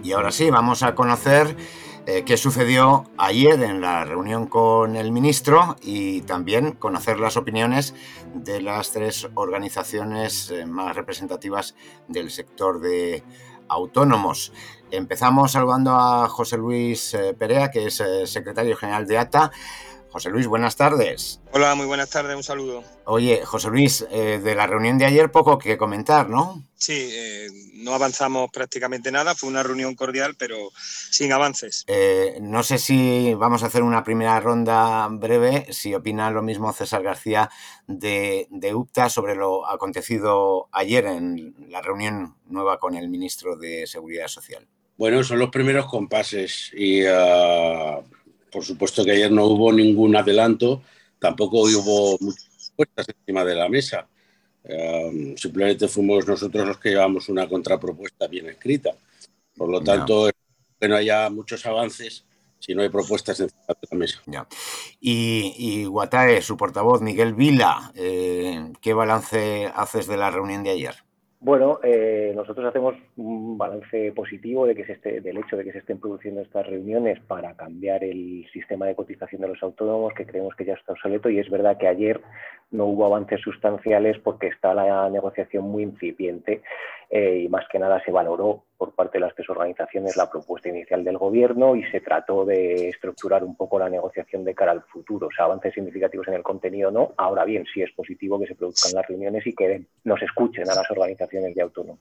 Y ahora sí, vamos a conocer qué sucedió ayer en la reunión con el ministro y también conocer las opiniones de las tres organizaciones más representativas del sector de autónomos. Empezamos saludando a José Luis Perea, que es secretario general de ATA. José Luis, buenas tardes. Hola, muy buenas tardes, un saludo. Oye, José Luis, de la reunión de ayer poco que comentar, ¿no? Sí, no avanzamos prácticamente nada, fue una reunión cordial, pero sin avances. No sé si vamos a hacer una primera ronda breve, si opina lo mismo César García de UPTA sobre lo acontecido ayer en la reunión nueva con el ministro de Seguridad Social. Bueno, son los primeros compases y por supuesto que ayer no hubo ningún adelanto, tampoco hubo muchas propuestas encima de la mesa. Simplemente fuimos nosotros los que llevamos una contrapropuesta bien escrita. Por lo tanto, que no haya muchos avances si no hay propuestas encima de la mesa. Ya. Y Guatae, su portavoz, Miguel Vila, ¿qué balance haces de la reunión de ayer? Bueno, nosotros hacemos un balance positivo del hecho de que se estén produciendo estas reuniones para cambiar el sistema de cotización de los autónomos, que creemos que ya está obsoleto, y es verdad que ayer no hubo avances sustanciales porque está la negociación muy incipiente y más que nada se valoró por parte de las tres organizaciones la propuesta inicial del gobierno y se trató de estructurar un poco la negociación de cara al futuro. O sea, avances significativos en el contenido no. Ahora bien, sí es positivo que se produzcan las reuniones y que nos escuchen a las organizaciones de autónomos.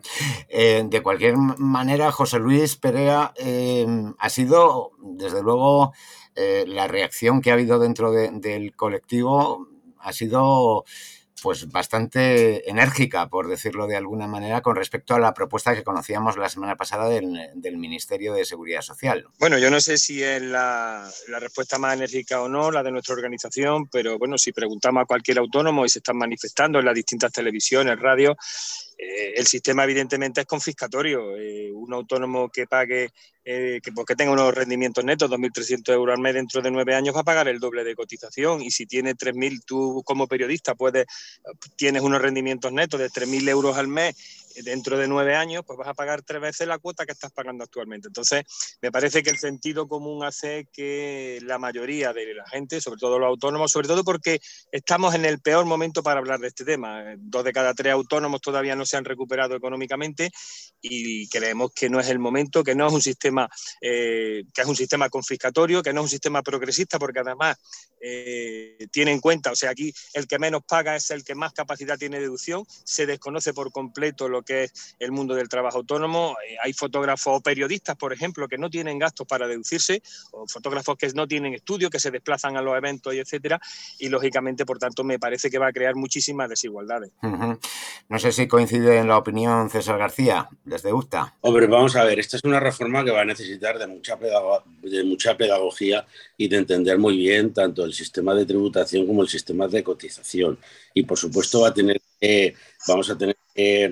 De cualquier manera, José Luis Perea, ha sido, desde luego, la reacción que ha habido dentro del colectivo ha sido pues bastante enérgica, por decirlo de alguna manera, con respecto a la propuesta que conocíamos la semana pasada del Ministerio de Seguridad Social. Bueno, yo no sé si es la respuesta más enérgica o no, la de nuestra organización, pero bueno, si preguntamos a cualquier autónomo y se están manifestando en las distintas televisiones, radios, el sistema evidentemente es confiscatorio. Un autónomo que pague, que tenga unos rendimientos netos, 2.300 euros al mes dentro de 9 años, va a pagar el doble de cotización. Y si tiene 3.000, tú como periodista tienes unos rendimientos netos de 3.000 euros al mes dentro de 9 años, pues vas a pagar 3 veces la cuota que estás pagando actualmente. Entonces, me parece que el sentido común hace que la mayoría de la gente, sobre todo los autónomos, sobre todo porque estamos en el peor momento para hablar de este tema. 2 de cada 3 autónomos todavía no se han recuperado económicamente y creemos que no es el momento, que no es un sistema que es un sistema confiscatorio, que no es un sistema progresista, porque además tiene en cuenta, o sea, aquí el que menos paga es el que más capacidad tiene de deducción. Se desconoce por completo lo que es el mundo del trabajo autónomo. Hay fotógrafos o periodistas, por ejemplo, que no tienen gastos para deducirse, o fotógrafos que no tienen estudio, que se desplazan a los eventos y etcétera, y lógicamente, por tanto, me parece que va a crear muchísimas desigualdades. No sé si coincide en la opinión César García, desde UPTA. Hombre, vamos a ver, esta es una reforma que va a necesitar de mucha pedagogía y de entender muy bien tanto el sistema de tributación como el sistema de cotización. Y, por supuesto, vamos a tener que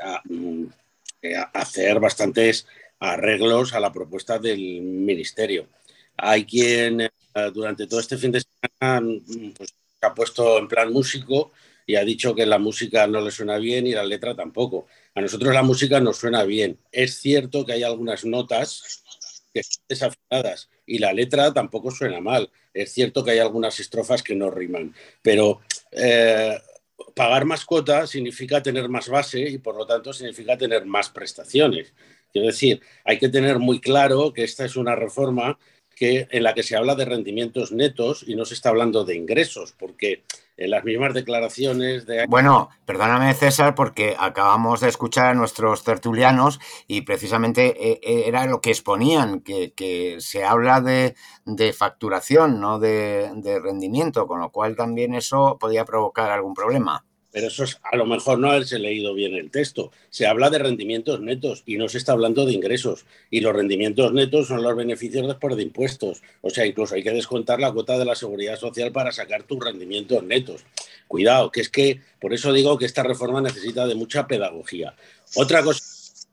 hacer bastantes arreglos a la propuesta del Ministerio. Hay quien durante todo este fin de semana pues, se ha puesto en plan músico y ha dicho que la música no le suena bien y la letra tampoco. A nosotros la música nos suena bien. Es cierto que hay algunas notas que están desafinadas y la letra tampoco suena mal. Es cierto que hay algunas estrofas que no riman, pero pagar más cuota significa tener más base y por lo tanto significa tener más prestaciones. Quiero decir, hay que tener muy claro que esta es una reforma en la que se habla de rendimientos netos y no se está hablando de ingresos, porque en las mismas declaraciones de... Bueno, perdóname César, porque acabamos de escuchar a nuestros tertulianos y precisamente era lo que exponían, que se habla de facturación, no de rendimiento, con lo cual también eso podía provocar algún problema. Pero eso es a lo mejor no haberse leído bien el texto. Se habla de rendimientos netos y no se está hablando de ingresos. Y los rendimientos netos son los beneficios después de impuestos. O sea, incluso hay que descontar la cuota de la seguridad social para sacar tus rendimientos netos. Cuidado, que es que por eso digo que esta reforma necesita de mucha pedagogía. Otra cosa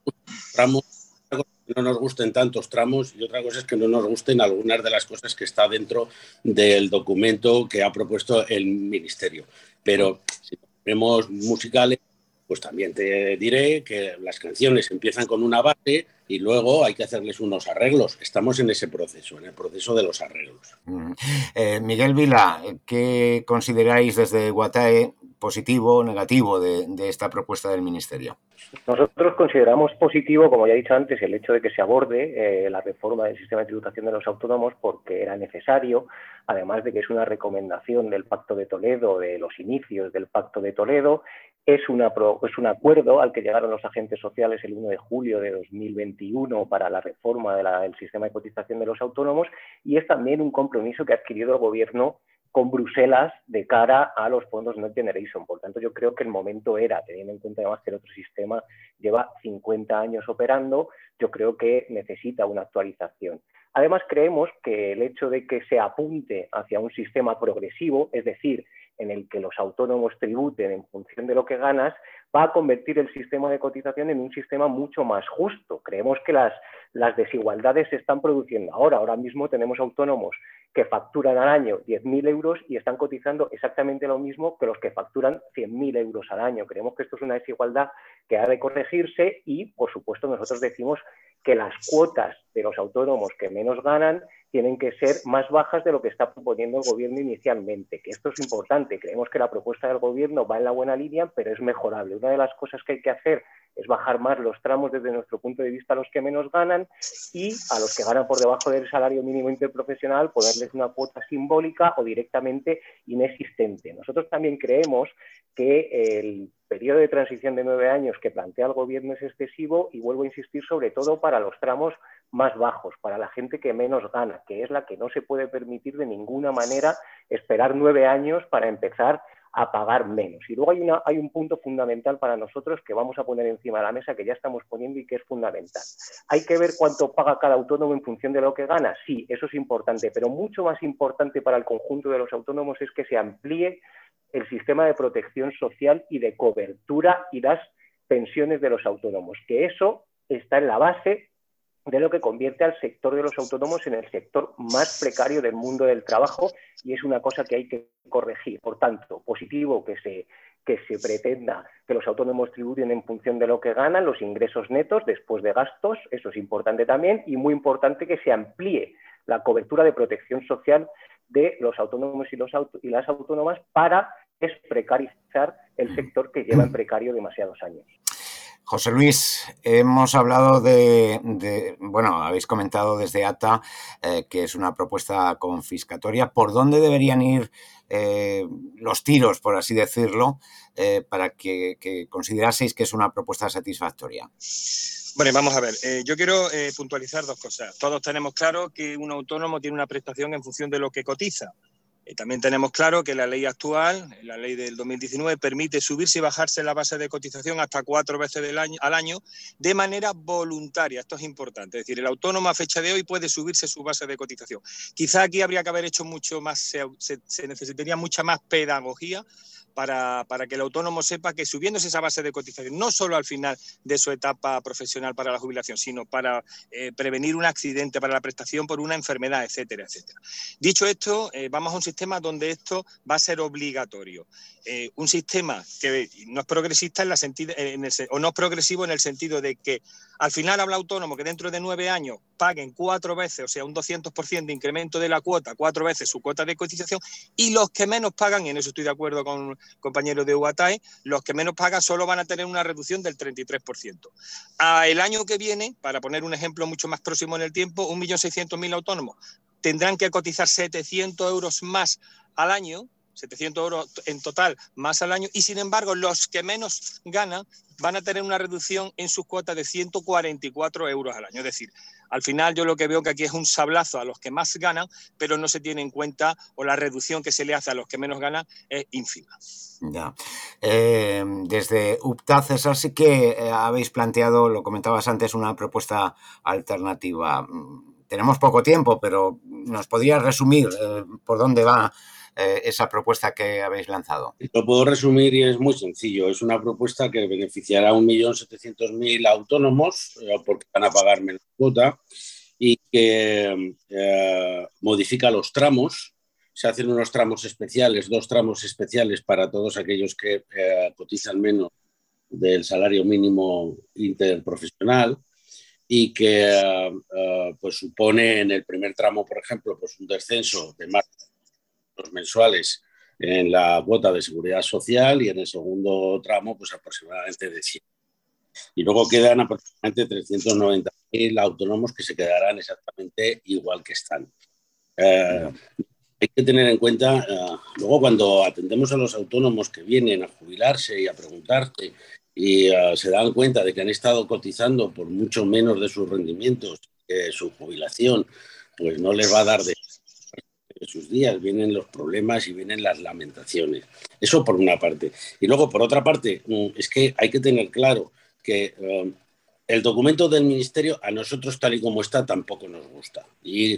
que no nos gusten tantos tramos y otra cosa es que no nos gusten algunas de las cosas que está dentro del documento que ha propuesto el Ministerio. Pero si tenemos musicales, pues también te diré que las canciones empiezan con una base y luego hay que hacerles unos arreglos. Estamos en ese proceso, en el proceso de los arreglos. Miguel Vila, ¿qué consideráis desde Guatae positivo o negativo de esta propuesta del Ministerio? Nosotros consideramos positivo, como ya he dicho antes, el hecho de que se aborde la reforma del sistema de tributación de los autónomos porque era necesario, además de que es una recomendación del Pacto de Toledo, de los inicios del Pacto de Toledo. Es un acuerdo al que llegaron los agentes sociales el 1 de julio de 2021 para la reforma del sistema de cotización de los autónomos, y es también un compromiso que ha adquirido el Gobierno con Bruselas de cara a los fondos Next Generation. Por tanto, yo creo que el momento era, teniendo en cuenta además que el otro sistema lleva 50 años operando, yo creo que necesita una actualización. Además, creemos que el hecho de que se apunte hacia un sistema progresivo, es decir, en el que los autónomos tributen en función de lo que ganas, va a convertir el sistema de cotización en un sistema mucho más justo. Creemos que las desigualdades se están produciendo ahora. Ahora mismo tenemos autónomos que facturan al año 10.000 euros y están cotizando exactamente lo mismo que los que facturan 100.000 euros al año. Creemos que esto es una desigualdad que ha de corregirse y, por supuesto, nosotros decimos que las cuotas de los autónomos que menos ganan tienen que ser más bajas de lo que está proponiendo el Gobierno inicialmente, que esto es importante. Creemos que la propuesta del Gobierno va en la buena línea, pero es mejorable. Una de las cosas que hay que hacer es bajar más los tramos desde nuestro punto de vista a los que menos ganan, y a los que ganan por debajo del salario mínimo interprofesional ponerles una cuota simbólica o directamente inexistente. Nosotros también creemos que el periodo de transición de 9 años que plantea el Gobierno es excesivo, y vuelvo a insistir, sobre todo para los tramos más bajos, para la gente que menos gana, que es la que no se puede permitir de ninguna manera esperar 9 años para empezar a pagar menos. Y luego hay un punto fundamental para nosotros que vamos a poner encima de la mesa, que ya estamos poniendo y que es fundamental. Hay que ver cuánto paga cada autónomo en función de lo que gana. Sí, eso es importante, pero mucho más importante para el conjunto de los autónomos es que se amplíe el sistema de protección social y de cobertura y las pensiones de los autónomos, que eso está en la base de lo que convierte al sector de los autónomos en el sector más precario del mundo del trabajo, y es una cosa que hay que corregir. Por tanto, positivo que se pretenda que los autónomos tributen en función de lo que ganan, los ingresos netos después de gastos, eso es importante también, y muy importante que se amplíe la cobertura de protección social de los autónomos y las autónomas para desprecarizar el sector que lleva en precario demasiados años. José Luis, hemos hablado bueno, habéis comentado desde ATA que es una propuesta confiscatoria. ¿Por dónde deberían ir los tiros, por así decirlo, para que consideraseis que es una propuesta satisfactoria? Bueno, vamos a ver, yo quiero puntualizar dos cosas. Todos tenemos claro que un autónomo tiene una prestación en función de lo que cotiza. También tenemos claro que la ley actual, la ley del 2019, permite subirse y bajarse la base de cotización hasta 4 veces al año de manera voluntaria. Esto es importante. Es decir, el autónomo a fecha de hoy puede subirse su base de cotización. Quizá aquí habría que haber hecho mucho más, se necesitaría mucha más pedagogía para que el autónomo sepa que subiéndose esa base de cotización, no solo al final de su etapa profesional para la jubilación, sino para prevenir un accidente, para la prestación por una enfermedad, etcétera, etcétera. Dicho esto, vamos a un sistema donde esto va a ser obligatorio. Un sistema que no es progresista no es progresivo en el sentido de que al final habla autónomo que dentro de 9 años paguen 4 veces, o sea, un 200% de incremento de la cuota, 4 veces su cuota de cotización, y los que menos pagan, y en eso estoy de acuerdo con compañeros de UATAE, los que menos pagan solo van a tener una reducción del 33%. El año que viene, para poner un ejemplo mucho más próximo en el tiempo, 1.600.000 autónomos tendrán que cotizar 700 euros más al año, 700 euros en total más al año, y sin embargo los que menos ganan van a tener una reducción en sus cuotas de 144 euros al año. Es decir, al final yo lo que veo que aquí es un sablazo a los que más ganan, pero no se tiene en cuenta, o la reducción que se le hace a los que menos ganan es ínfima. Ya. Desde UPTA, César, sí que habéis planteado, lo comentabas antes, una propuesta alternativa. Tenemos poco tiempo, pero ¿nos podrías resumir por dónde va esa propuesta que habéis lanzado? Lo puedo resumir y es muy sencillo. Es una propuesta que beneficiará a 1.700.000 autónomos porque van a pagar menos cuota, y que modifica los tramos. Se hacen unos tramos especiales, 2 tramos especiales para todos aquellos que cotizan menos del salario mínimo interprofesional y que pues supone en el primer tramo, por ejemplo, pues un descenso de más de los mensuales en la cuota de seguridad social y en el segundo tramo pues aproximadamente de 100. Y luego quedan aproximadamente 390.000 autónomos que se quedarán exactamente igual que están. Hay que tener en cuenta, luego cuando atendemos a los autónomos que vienen a jubilarse y a preguntarse y se dan cuenta de que han estado cotizando por mucho menos de sus rendimientos, que su jubilación pues no les va a dar de sus días, vienen los problemas y vienen las lamentaciones. Eso por una parte. Y luego, por otra parte, es que hay que tener claro que el documento del Ministerio a nosotros tal y como está tampoco nos gusta. Y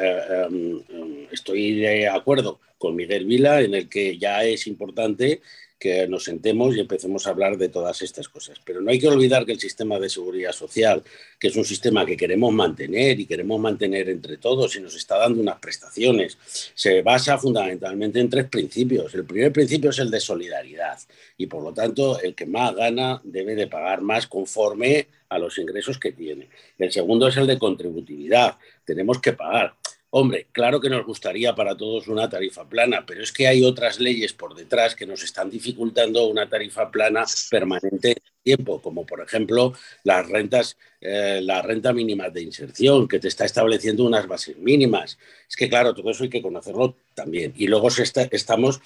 estoy de acuerdo con Miguel Vila en el que ya es importante que nos sentemos y empecemos a hablar de todas estas cosas. Pero no hay que olvidar que el sistema de seguridad social, que es un sistema que queremos mantener y queremos mantener entre todos y nos está dando unas prestaciones, se basa fundamentalmente en 3 principios. El primer principio es el de solidaridad y, por lo tanto, el que más gana debe de pagar más conforme a los ingresos que tiene. El segundo es el de contributividad. Tenemos que pagar. Hombre, claro que nos gustaría para todos una tarifa plana, pero es que hay otras leyes por detrás que nos están dificultando una tarifa plana permanente en tiempo, como por ejemplo las rentas, la renta mínima de inserción, que te está estableciendo unas bases mínimas. Es que claro, todo eso hay que conocerlo también. Y luego estamos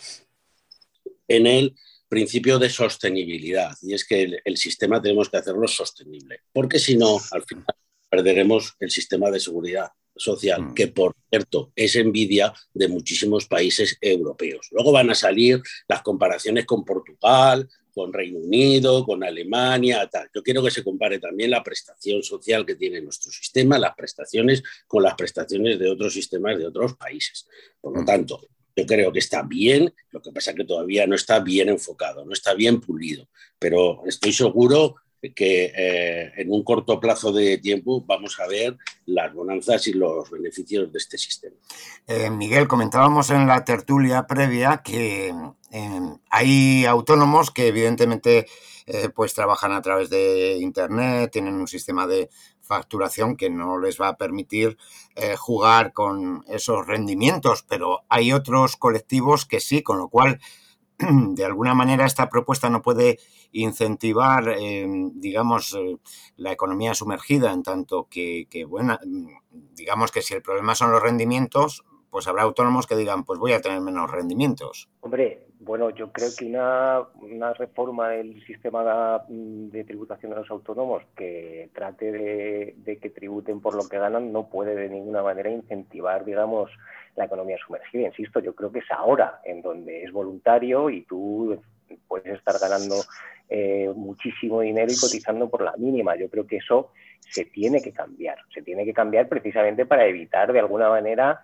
en el principio de sostenibilidad, y es que el sistema tenemos que hacerlo sostenible, porque si no, al final perderemos el sistema de seguridad social, que por cierto es envidia de muchísimos países europeos. Luego van a salir las comparaciones con Portugal, con Reino Unido, con Alemania, tal. Yo quiero que se compare también la prestación social que tiene nuestro sistema, las prestaciones con las prestaciones de otros sistemas de otros países. Por lo tanto, yo creo que está bien, lo que pasa es que todavía no está bien enfocado, no está bien pulido, pero estoy seguro que en un corto plazo de tiempo vamos a ver las bonanzas y los beneficios de este sistema. Miguel, comentábamos en la tertulia previa que hay autónomos que evidentemente pues trabajan a través de Internet, tienen un sistema de facturación que no les va a permitir jugar con esos rendimientos, pero hay otros colectivos que sí, con lo cual de alguna manera esta propuesta no puede incentivar, digamos, la economía sumergida, en tanto que, bueno, digamos que si el problema son los rendimientos, pues habrá autónomos que digan, pues voy a tener menos rendimientos. Hombre, bueno, yo creo que una reforma del sistema de tributación de los autónomos que trate de que tributen por lo que ganan no puede de ninguna manera incentivar, digamos, la economía sumergida. Insisto, yo creo que es ahora en donde es voluntario y tú puedes estar ganando muchísimo dinero y cotizando por la mínima. Yo creo que eso se tiene que cambiar precisamente para evitar de alguna manera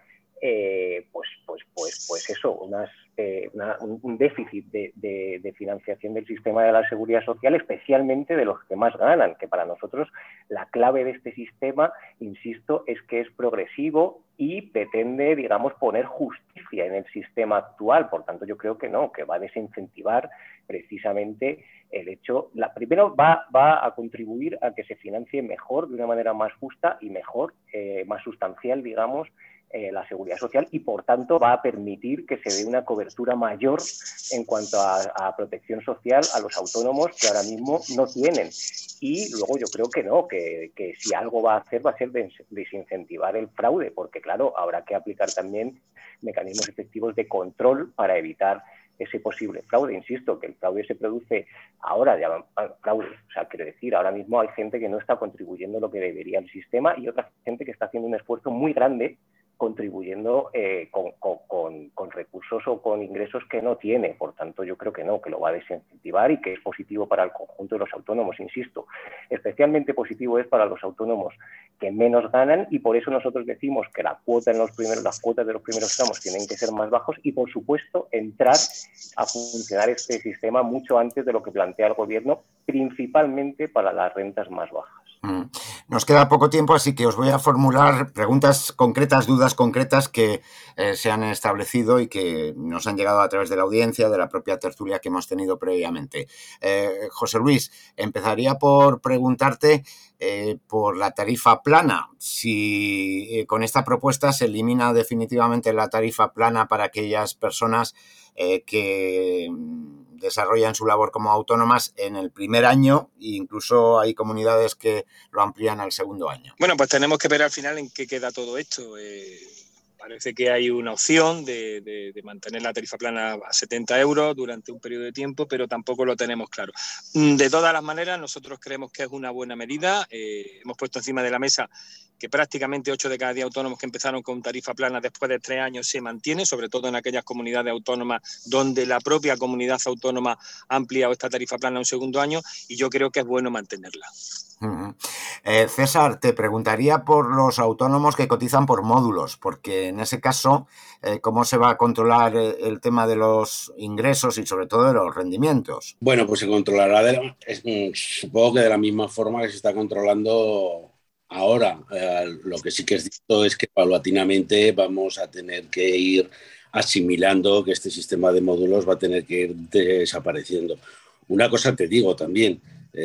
pues eso, un déficit de financiación del sistema de la seguridad social, especialmente de los que más ganan, que para nosotros la clave de este sistema, insisto, es que es progresivo y pretende, digamos, poner justicia en el sistema actual. Por tanto, yo creo que no, que va a desincentivar precisamente el hecho, primero va a contribuir a que se financie mejor, de una manera más justa y mejor, más sustancial, digamos, la seguridad social, y por tanto va a permitir que se dé una cobertura mayor en cuanto a protección social a los autónomos que ahora mismo no tienen. Y luego yo creo que no, que si algo va a hacer va a ser desincentivar el fraude, porque claro, habrá que aplicar también mecanismos efectivos de control para evitar ese posible fraude. Insisto, que el fraude se produce ahora, fraude, o sea, quiero decir, ahora mismo hay gente que no está contribuyendo lo que debería al sistema y otra gente que está haciendo un esfuerzo muy grande contribuyendo con recursos o con ingresos que no tiene. Por tanto, yo creo que no, que lo va a desincentivar y que es positivo para el conjunto de los autónomos, insisto. Especialmente positivo es para los autónomos que menos ganan, y por eso nosotros decimos que las cuotas de los primeros tramos tienen que ser más bajos y, por supuesto, entrar a funcionar este sistema mucho antes de lo que plantea el Gobierno, principalmente para las rentas más bajas. Nos queda poco tiempo, así que os voy a formular preguntas concretas, dudas concretas que se han establecido y que nos han llegado a través de la audiencia, de la propia tertulia que hemos tenido previamente. José Luis, empezaría por preguntarte por la tarifa plana. Si con esta propuesta se elimina definitivamente la tarifa plana para aquellas personas que desarrollan su labor como autónomas en el primer año, e incluso hay comunidades que lo amplían al segundo año. Bueno, pues tenemos que ver al final en qué queda todo esto. Parece que hay una opción de mantener la tarifa plana a 70 euros durante un periodo de tiempo, pero tampoco lo tenemos claro. De todas las maneras, nosotros creemos que es una buena medida. Hemos puesto encima de la mesa que prácticamente 8 de cada 10 autónomos que empezaron con tarifa plana después de 3 años se mantiene, sobre todo en aquellas comunidades autónomas donde la propia comunidad autónoma ha ampliado esta tarifa plana un segundo año, y yo creo que es bueno mantenerla. César, te preguntaría por los autónomos que cotizan por módulos, porque en ese caso, ¿cómo se va a controlar el tema de los ingresos y sobre todo de los rendimientos? Bueno, pues se controlará, supongo que de la misma forma que se está controlando ahora. Lo que sí que es cierto es que paulatinamente vamos a tener que ir asimilando que este sistema de módulos va a tener que ir desapareciendo. Una cosa te digo también,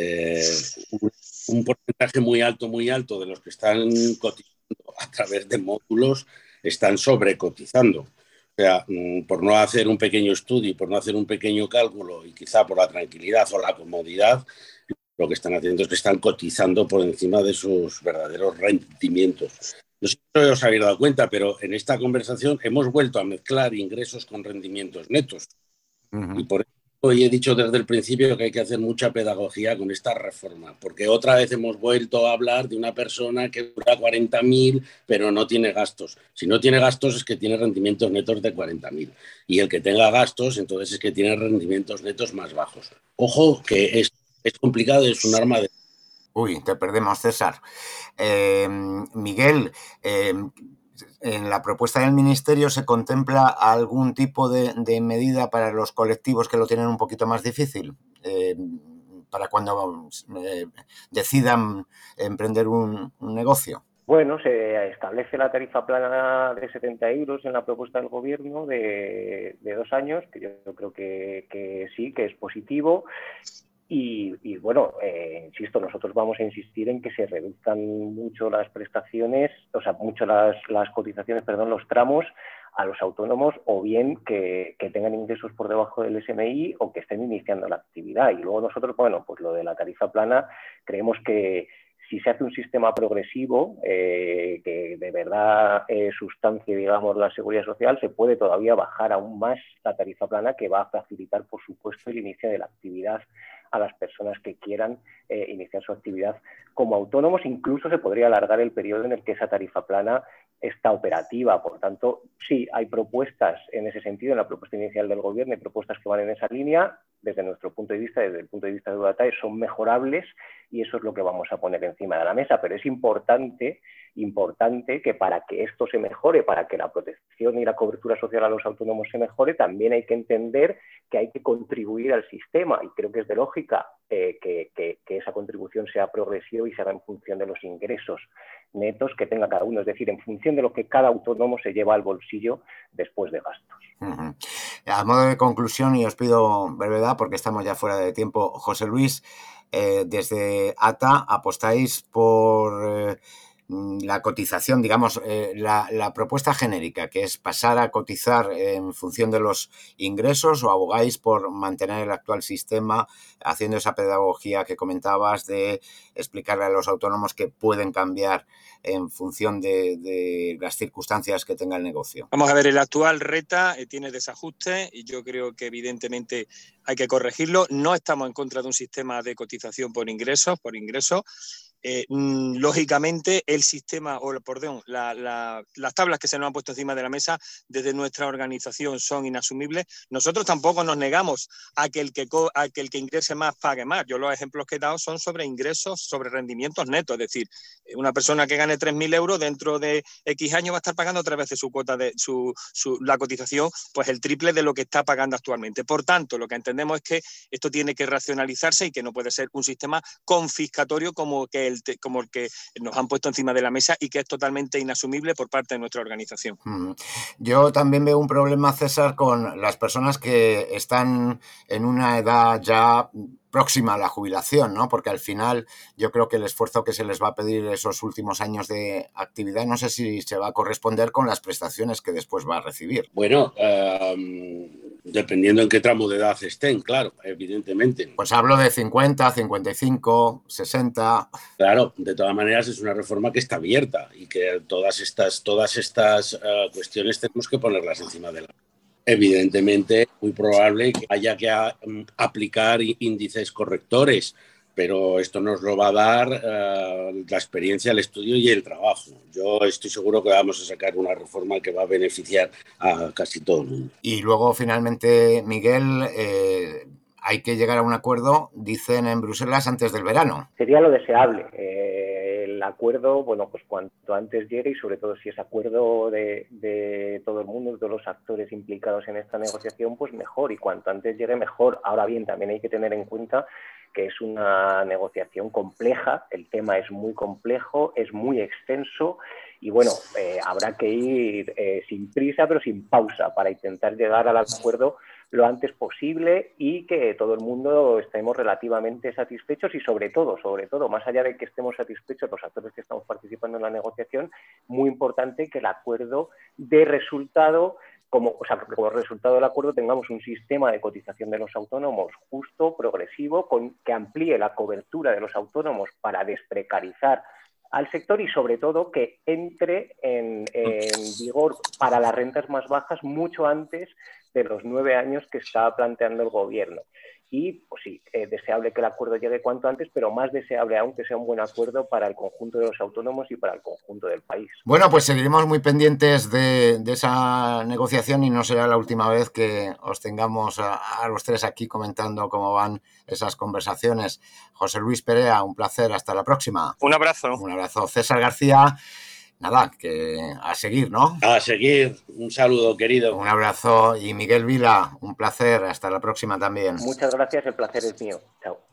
un porcentaje muy alto de los que están cotizando a través de módulos están sobrecotizando. O sea, por no hacer un pequeño estudio, por no hacer un pequeño cálculo y quizá por la tranquilidad o la comodidad, lo que están haciendo es que están cotizando por encima de sus verdaderos rendimientos. No sé si os habéis dado cuenta, pero en esta conversación hemos vuelto a mezclar ingresos con rendimientos netos. Y por eso hoy he dicho desde el principio que hay que hacer mucha pedagogía con esta reforma, porque otra vez hemos vuelto a hablar de una persona que dura 40.000, pero no tiene gastos. Si no tiene gastos es que tiene rendimientos netos de 40.000. Y el que tenga gastos, entonces es que tiene rendimientos netos más bajos. Ojo, que es complicado, es un arma de... Uy, te perdemos, César. Miguel, ¿en la propuesta del Ministerio se contempla algún tipo de medida para los colectivos que lo tienen un poquito más difícil? Para cuando decidan emprender un negocio. Bueno, se establece la tarifa plana de 70 euros en la propuesta del Gobierno de 2 años, que yo creo que sí, que es positivo. Y bueno, insisto, nosotros vamos a insistir en que se reduzcan mucho las prestaciones, o sea, mucho las cotizaciones, perdón, los tramos a los autónomos, o bien que tengan ingresos por debajo del SMI o que estén iniciando la actividad. Y luego nosotros, bueno, pues lo de la tarifa plana, creemos que si se hace un sistema progresivo que de verdad sustancie, digamos, la seguridad social, se puede todavía bajar aún más la tarifa plana, que va a facilitar, por supuesto, el inicio de la actividad a las personas que quieran iniciar su actividad como autónomos. Incluso se podría alargar el periodo en el que esa tarifa plana está operativa. Por tanto, sí, hay propuestas en ese sentido, en la propuesta inicial del Gobierno, hay propuestas que van en esa línea. Desde nuestro punto de vista, desde el punto de vista de Udatae, son mejorables, y eso es lo que vamos a poner encima de la mesa. Pero es importante que para que esto se mejore, para que la protección y la cobertura social a los autónomos se mejore, también hay que entender que hay que contribuir al sistema, y creo que es de lógica que esa contribución sea progresiva y se haga en función de los ingresos netos que tenga cada uno, es decir, en función de lo que cada autónomo se lleva al bolsillo después de gastos. A modo de conclusión, y os pido brevedad porque estamos ya fuera de tiempo, José Luis, desde ATA apostáis por la cotización, digamos, la propuesta genérica, que es pasar a cotizar en función de los ingresos, o abogáis por mantener el actual sistema, haciendo esa pedagogía que comentabas de explicarle a los autónomos que pueden cambiar en función de las circunstancias que tenga el negocio? Vamos a ver, el actual RETA tiene desajustes y yo creo que evidentemente hay que corregirlo. No estamos en contra de un sistema de cotización por ingresos. Lógicamente el sistema, las tablas que se nos han puesto encima de la mesa desde nuestra organización son inasumibles. Nosotros tampoco nos negamos a que el que ingrese más pague más. Yo los ejemplos que he dado son sobre ingresos, sobre rendimientos netos, es decir, una persona que gane 3.000 euros dentro de X años va a estar pagando 3 veces su cuota de la cotización, pues el triple de lo que está pagando actualmente. Por tanto, lo que entendemos es que esto tiene que racionalizarse y que no puede ser un sistema confiscatorio como que como el que nos han puesto encima de la mesa y que es totalmente inasumible por parte de nuestra organización. Yo también veo un problema, César, con las personas que están en una edad ya próxima a la jubilación, ¿no? Porque al final yo creo que el esfuerzo que se les va a pedir esos últimos años de actividad, no sé si se va a corresponder con las prestaciones que después va a recibir. Bueno, dependiendo en qué tramo de edad estén, claro, evidentemente. Pues hablo de 50, 55, 60... Claro, de todas maneras es una reforma que está abierta y que todas estas cuestiones tenemos que ponerlas encima de la... Evidentemente, muy probable que haya que aplicar índices correctores, pero esto nos lo va a dar la experiencia, el estudio y el trabajo. Yo estoy seguro que vamos a sacar una reforma que va a beneficiar a casi todo el mundo. Y luego, finalmente, Miguel, hay que llegar a un acuerdo, dicen en Bruselas, antes del verano. Sería lo deseable. El acuerdo, bueno, pues cuanto antes llegue y sobre todo si es acuerdo de todo el mundo, de todos los actores implicados en esta negociación, pues mejor, y cuanto antes llegue mejor. Ahora bien, también hay que tener en cuenta que es una negociación compleja, el tema es muy complejo, es muy extenso y bueno, habrá que ir sin prisa pero sin pausa para intentar llegar al acuerdo lo antes posible y que todo el mundo estemos relativamente satisfechos y sobre todo, más allá de que estemos satisfechos los actores que estamos participando en la negociación, muy importante que el acuerdo dé resultado, como resultado del acuerdo tengamos un sistema de cotización de los autónomos justo, progresivo, que amplíe la cobertura de los autónomos para desprecarizar al sector y sobre todo que entre en vigor para las rentas más bajas mucho antes de los 9 años que está planteando el gobierno. Y pues sí, deseable que el acuerdo llegue cuanto antes, pero más deseable aún que sea un buen acuerdo para el conjunto de los autónomos y para el conjunto del país. Bueno, pues seguiremos muy pendientes de esa negociación y no será la última vez que os tengamos a los tres aquí comentando cómo van esas conversaciones. José Luis Perea, un placer, hasta la próxima. Un abrazo. Un abrazo. César García, nada, que a seguir, ¿no? A seguir, un saludo, querido. Un abrazo. Y Miguel Vila, un placer, hasta la próxima también. Muchas gracias, el placer es mío. Chao.